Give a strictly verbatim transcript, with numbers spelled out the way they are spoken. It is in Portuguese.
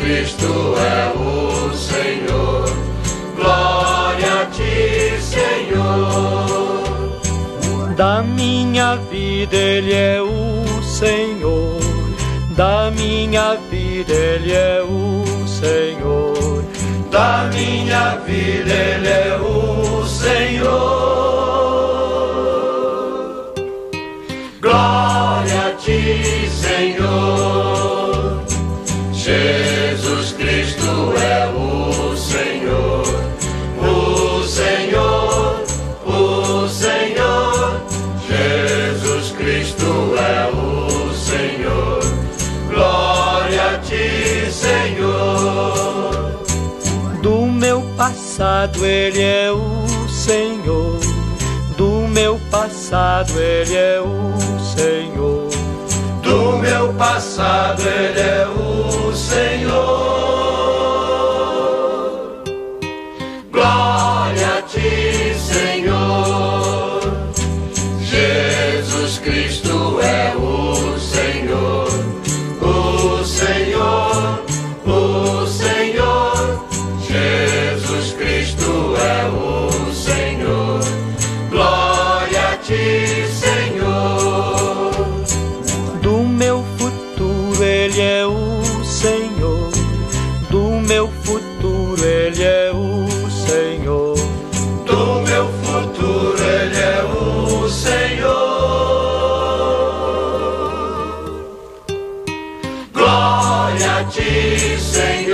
Cristo é o Senhor. Glória a ti, Senhor. Da minha vida Ele é o Senhor. Da minha vida Ele é o Senhor. Da minha vida Ele é o Senhor. Glória a ti, Senhor. Jesus Cristo é o Senhor. O Senhor, o Senhor. Jesus Cristo é o Senhor. Glória a ti, Senhor. Do meu passado Ele é o Senhor. Do meu passado Ele é o Senhor. Do meu passado Ele é o Senhor. Glória a ti, Senhor. Jesus Cristo é o Senhor. O Senhor, o Senhor. Jesus Cristo é o Senhor. Glória a ti, Senhor. Do meu futuro Ele é o Senhor. Do meu futuro Ele é o Senhor. Do meu futuro Ele é o Senhor. Glória a ti, Senhor.